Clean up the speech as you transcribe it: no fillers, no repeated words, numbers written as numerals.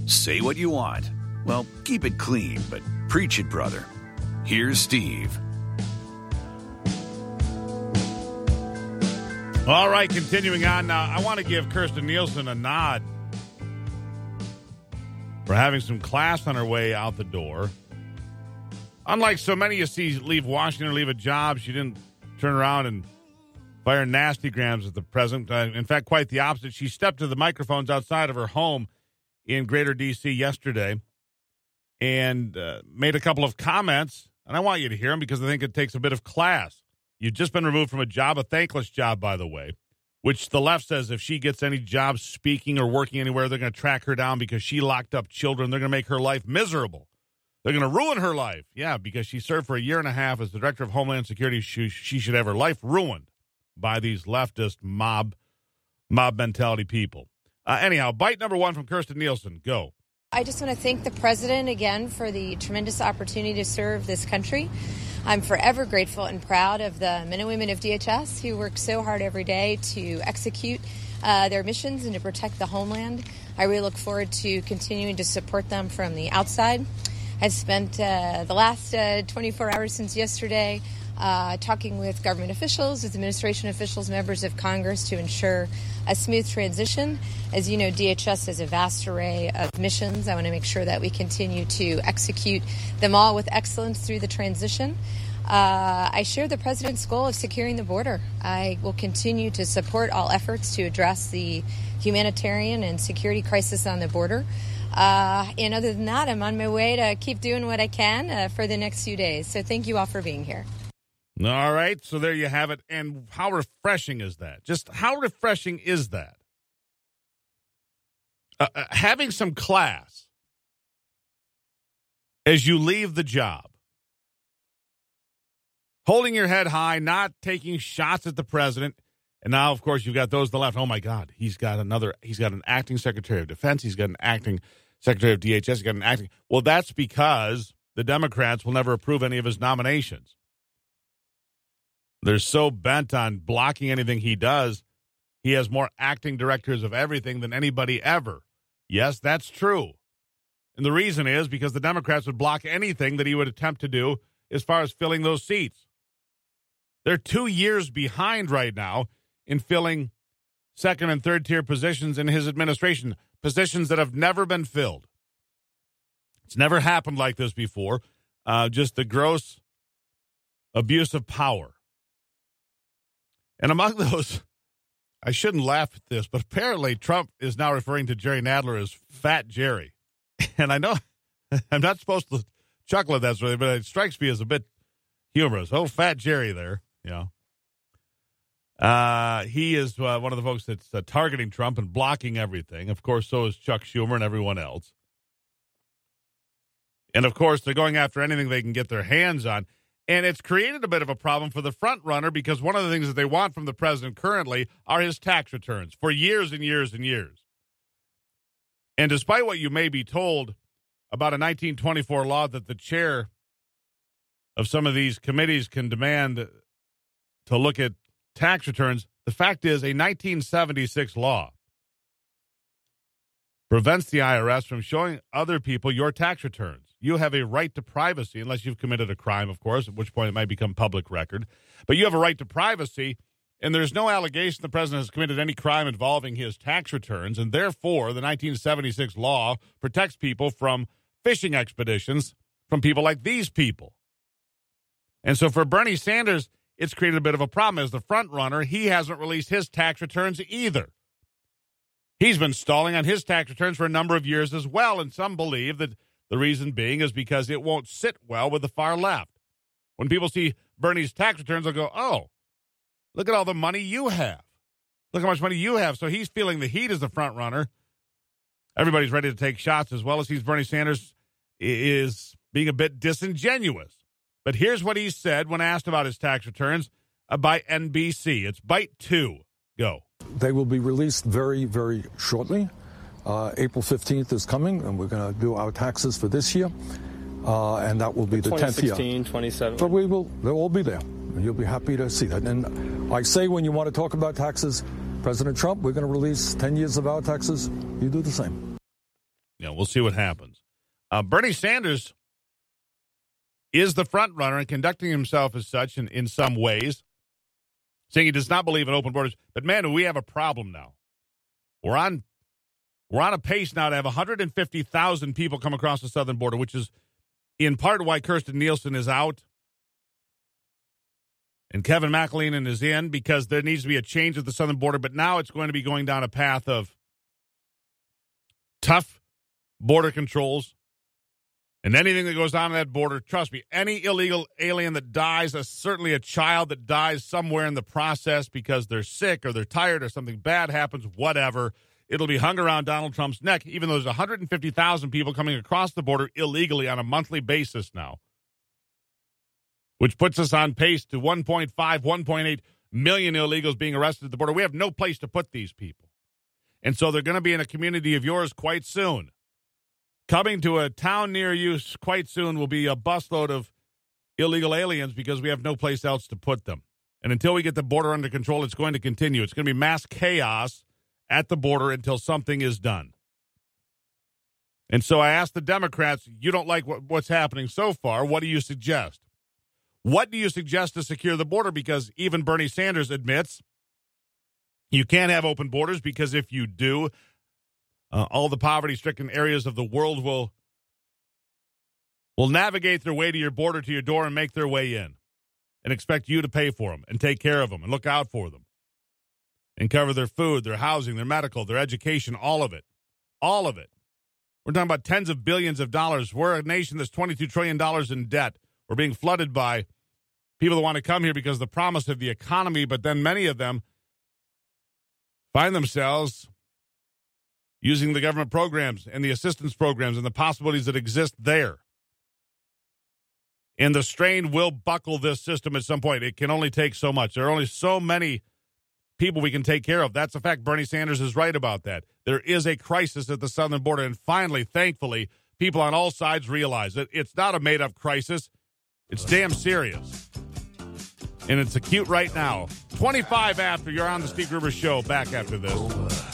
Say what you want. Well, keep it clean, but preach it, brother. Here's Steve. All right, continuing on now. I want to give Kirstjen Nielsen a nod for having some class on her way out the door. Unlike so many you see leave Washington or leave a job, she didn't turn around and fire nasty grams at the president. In fact, quite the opposite. She stepped to the microphones outside of her home in Greater D.C. yesterday and made a couple of comments, and I want you to hear them because I think it takes a bit of class. You've just been removed from a job, a thankless job, by the way, which the left says if she gets any job speaking or working anywhere, they're going to track her down because she locked up children. They're going to make her life miserable. They're going to ruin her life. Yeah, because she served for a year and a half as the director of Homeland Security. She should have her life ruined by these leftist mob mentality people. Anyhow, bite number one from Kirstjen Nielsen. Go. I just want to thank the president again for the tremendous opportunity to serve this country. I'm forever grateful and proud of the men and women of DHS who work so hard every day to execute their missions and to protect the homeland. I really look forward to continuing to support them from the outside. I've spent the last 24 hours since yesterday talking with government officials, with administration officials, members of Congress to ensure a smooth transition. As you know, DHS has a vast array of missions. I want to make sure that we continue to execute them all with excellence through the transition. I share the president's goal of securing the border. I will continue to support all efforts to address the humanitarian and security crisis on the border. And other than that, I'm on my way to keep doing what I can for the next few days. So thank you all for being here. All right, so there you have it. And how refreshing is that? Just how refreshing is that? Having some class as you leave the job. Holding your head high, not taking shots at the president. And now, of course, you've got those on the left. Oh, my God, he's got an acting Secretary of Defense. He's got an acting Secretary of DHS. He's got an acting. Well, that's because the Democrats will never approve any of his nominations. They're so bent on blocking anything he does. He has more acting directors of everything than anybody ever. Yes, that's true. And the reason is because the Democrats would block anything that he would attempt to do as far as filling those seats. They're 2 years behind right now in filling second and third tier positions in his administration, positions that have never been filled. It's never happened like this before. Just the gross abuse of power. And among those, I shouldn't laugh at this, but apparently Trump is now referring to Jerry Nadler as Fat Jerry. And I know I'm not supposed to chuckle at that, but it strikes me as a bit humorous. Oh, Fat Jerry there, you know. He is one of the folks that's targeting Trump and blocking everything. Of course, so is Chuck Schumer and everyone else. And, of course, they're going after anything they can get their hands on. And it's created a bit of a problem for the front runner because one of the things that they want from the president currently are his tax returns for years and years and years. And despite what you may be told about a 1924 law that the chair of some of these committees can demand to look at tax returns, the fact is a 1976 law prevents the IRS from showing other people your tax returns. You have a right to privacy, unless you've committed a crime, of course, at which point it might become public record. But you have a right to privacy, and there's no allegation the president has committed any crime involving his tax returns, and therefore the 1976 law protects people from fishing expeditions from people like these people. And so for Bernie Sanders, it's created a bit of a problem. As the front runner, he hasn't released his tax returns either. He's been stalling on his tax returns for a number of years as well, and some believe that the reason being is because it won't sit well with the far left. When people see Bernie's tax returns, they'll go, oh, look at all the money you have. Look how much money you have. So he's feeling the heat as the front runner. Everybody's ready to take shots as well as Bernie Sanders is being a bit disingenuous. But here's what he said when asked about his tax returns by NBC. It's bite 2. Go. They will be released very, very shortly. April 15th is coming, and we're going to do our taxes for this year, and that will be the 10th year. 2016, 2017. But they'll all be there, and you'll be happy to see that. And I say when you want to talk about taxes, President Trump, we're going to release 10 years of our taxes. You do the same. we'll see what happens. Bernie Sanders is the front runner and conducting himself as such in some ways, saying he does not believe in open borders. But, man, we have a problem now. We're on a pace now to have 150,000 people come across the southern border, which is in part why Kirsten Nielsen is out and Kevin McAleenan is in, because there needs to be a change at the southern border. But now it's going to be going down a path of tough border controls. And anything that goes on that border, trust me, any illegal alien that dies, certainly a child that dies somewhere in the process because they're sick or they're tired or something bad happens, whatever, it'll be hung around Donald Trump's neck, even though there's 150,000 people coming across the border illegally on a monthly basis now, which puts us on pace to 1.5, 1.8 million illegals being arrested at the border. We have no place to put these people. And so they're going to be in a community of yours quite soon. Coming to a town near you quite soon will be a busload of illegal aliens because we have no place else to put them. And until we get the border under control, it's going to continue. It's going to be mass chaos at the border until something is done. And so I asked the Democrats, you don't like what's happening so far. What do you suggest? What do you suggest to secure the border? Because even Bernie Sanders admits you can't have open borders because if you do, all the poverty-stricken areas of the world will navigate their way to your border, to your door, and make their way in and expect you to pay for them and take care of them and look out for them and cover their food, their housing, their medical, their education, all of it. All of it. We're talking about tens of billions of dollars. We're a nation that's $22 trillion in debt. We're being flooded by people that want to come here because of the promise of the economy, but then many of them find themselves using the government programs and the assistance programs and the possibilities that exist there. And the strain will buckle this system at some point. It can only take so much. There are only so many people we can take care of. That's a fact. Bernie Sanders is right about that. There is a crisis at the southern border, and finally, thankfully, people on all sides realize that it's not a made-up crisis. It's damn serious. And it's acute right now. 25 after, you're on the Steve Gruber Show. Back after this.